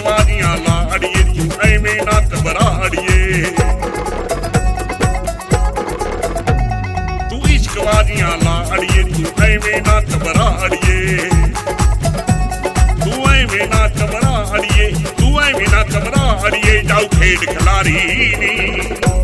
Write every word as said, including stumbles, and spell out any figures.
ਬਾਜ਼ੀਆਂ ਲਾ ਅੜੀਏ ਤੂੰ ਐਵੇਂ ਨਾ ਘਬਰਾ ਅੜੀਏ ਤੂੰ ਇਸ਼ਕ ਬਾਜ਼ੀਆਂ ਲਾ ਅੜੀਏ ਤੂੰ ਐਵੇਂ ਨਾ ਘਬਰਾ ਅੜੀਏ ਤੂੰ ਐਵੇਂ ਨਾ ਘਬਰਾ ਅੜੀਏ ਤੂੰ ਐਵੇਂ ਨਾ ਘਬਰਾ ਅੜੀਏ ਜਾਊ ਖੇਡ ਖਿਲਾਰੀ ਨੀ